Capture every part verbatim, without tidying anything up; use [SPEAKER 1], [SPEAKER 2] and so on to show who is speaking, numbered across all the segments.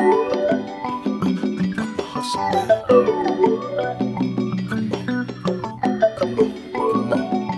[SPEAKER 1] Hustle, man. Come on, come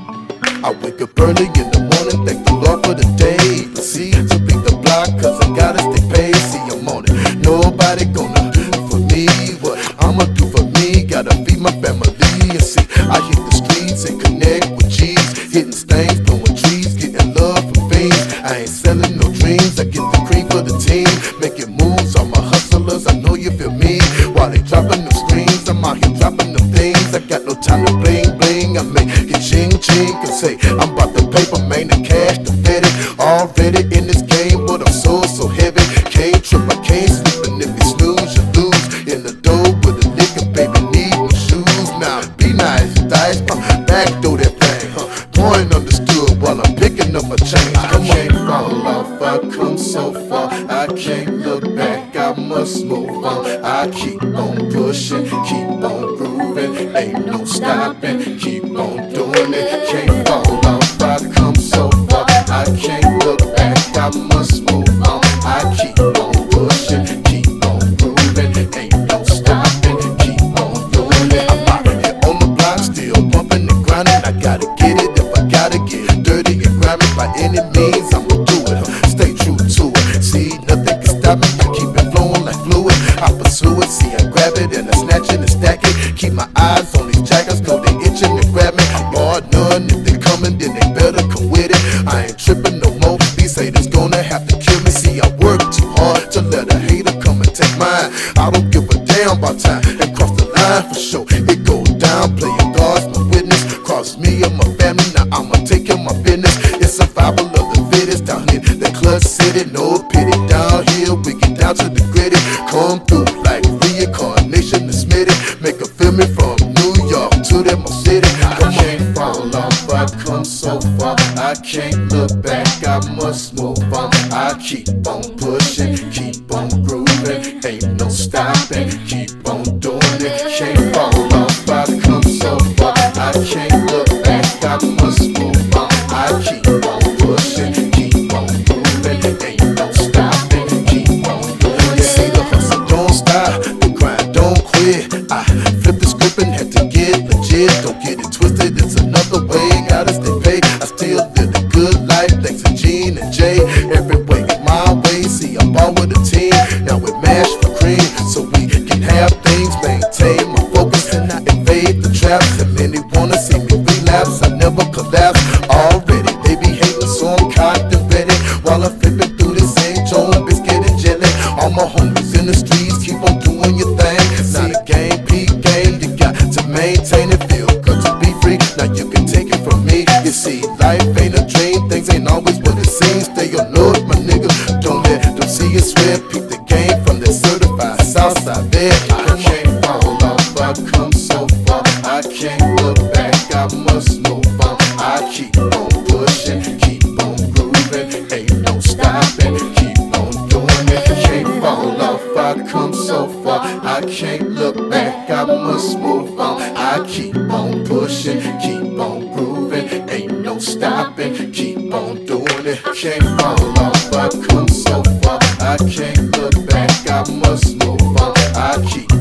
[SPEAKER 1] on. I wake up early in the morning, thank the Lord for the day. Proceed to beat the block, cause I gotta stay paid. See, I'm on it. Nobody gonna do for me what I'ma do for me. Gotta feed my family. And see, I hit the streets and connect with G's. Hitting stains, blowing trees, getting love from fiends. I ain't selling no dreams, I get the cream for the team. Making moves, all my hustlers, I know you feel me. While they dropping them screens, I'm out here dropping them things. I got no time to bling bling, I make it ching ching. And say, I'm about the paper, man, the cash, the fitted. Already in this game, but I'm so, so heavy. Can't trip, I can't sleep, and if you snooze, you lose. In the dough with the liquor, baby, need no shoes. Now, be nice, dice, uh, back through that thing, huh? Point understood while I'm picking up my change. I can't fall off, I come so far. I can't look back, I must move on. I keep on pushing, keep on grooving. Ain't no stopping, keep on doing it. Can't fall off, I come so far. I can't look back, I must move on. I keep on pushing, keep on grooving. Ain't no stopping, keep on doing it. I'm out here on the block, still pumping and grinding. I gotta get it if I gotta get dirty and grimy. By any means, I'ma do it. Huh? Stay true to it. See, nothing can stop me. I keep it flowing like fluid. I pursue it. See, I grab it and I snatch it and stack it. Keep my eyes on these jackets, cause they itching to grab me. Bar none, if they coming, then they better come with it. I ain't tripping no more. These haters gonna have to kill me. See, I work too hard to let a hater come and take mine. I don't give a damn about time and cross the line for sure. It goes down, playing God's my witness. Cross me and my family, now I'ma take care of my business. It's survival of the fittest down in the club city. No pity down here, we get down to the gritty. Come through like reincarnation and Smitty. Make a film from New York to that my city. I can't fall off, I come so far. I can't look back, I must move on. I keep on pushing, keep on grooving. Ain't no stopping, keep on doing it. Can't fall off, I come so far. I can't look back, I must move on. I keep on pushing, keep on grooving. Ain't no stopping, keep on doing it. See, the hustle don't stop, the grind don't quit. I flip the script and had to get legit. Don't get it twisted, it's another way. Gotta stay paid, I still live a good life. Thanks to Gene and Jay, every way is my way. See, I'm ball with a team, now we mash for cream, so we can have things. Maintain my focus and I evade the traps. And many wanna see me relapse, I never collapse. Already they be hating, so I'm cocked and ready. While I'm flipping through this Saint Joan biscuit and jelly. All my homies in the streets, keep on doing your thing. Not a game, peak game, you got to maintain it. Feel good to be free, now you can take it from me. You see, life ain't a dream, things ain't always what it seems. Stay on note, my nigga, don't let them see you sweat. Peep the game from that certified Southside bed. I can't fall off, I come so far. I can't look back, I must move on. I keep on pushing, keep on grooving. Ain't no stopping, keep on doing it. Can't fall off, I come so far. I can't look back, I must move on. I keep on pushing, keep on grooving. Ain't no stopping, keep on doing it. Can't fall off, I come so far. I can't look back, I must move on. I keep